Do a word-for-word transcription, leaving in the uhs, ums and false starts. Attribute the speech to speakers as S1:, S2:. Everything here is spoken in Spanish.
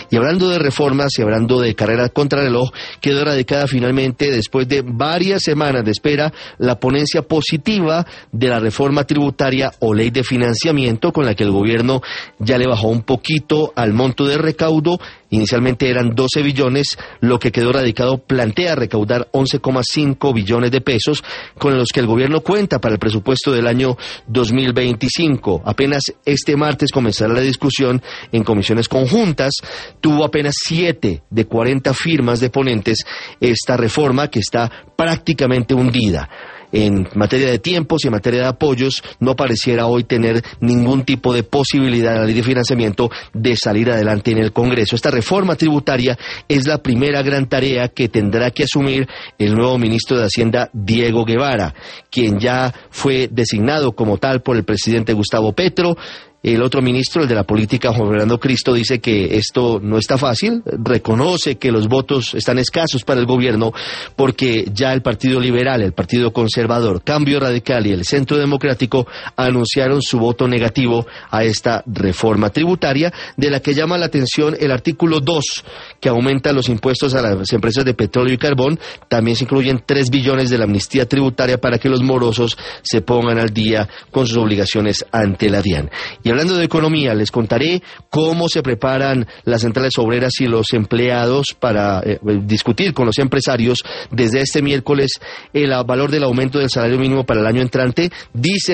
S1: Y hablando de reformas y hablando de carrera contrarreloj, quedó radicada finalmente, después de varias semanas de espera, la ponencia positiva de la reforma tributaria o ley de financiamiento, con la que el gobierno ya le bajó un poquito al monto de recaudo. Inicialmente eran doce billones, lo que quedó radicado plantea recaudar once coma cinco billones de pesos, con los que el gobierno cuenta para el presupuesto del año dos mil veinticinco. Apenas este martes comenzará la discusión en comisiones conjuntas. Tuvo apenas siete de cuarenta firmas de ponentes esta reforma, que está prácticamente hundida. En materia de tiempos y en materia de apoyos, no pareciera hoy tener ningún tipo de posibilidad la ley de financiamiento de salir adelante en el Congreso. Esta reforma tributaria es la primera gran tarea que tendrá que asumir el nuevo ministro de Hacienda, Diego Guevara, quien ya fue designado como tal por el presidente Gustavo Petro. El otro ministro, el de la política, Juan Fernando Cristo, dice que esto no está fácil, reconoce que los votos están escasos para el gobierno porque ya el Partido Liberal, el Partido Conservador, Cambio Radical y el Centro Democrático anunciaron su voto negativo a esta reforma tributaria, de la que llama la atención el artículo dos, que aumenta los impuestos a las empresas de petróleo y carbón. También se incluyen tres billones de la amnistía tributaria para que los morosos se pongan al día con sus obligaciones ante la DIAN. Y hablando de economía, les contaré cómo se preparan las centrales obreras y los empleados para eh, discutir con los empresarios desde este miércoles el valor del aumento del salario mínimo para el año entrante. Dice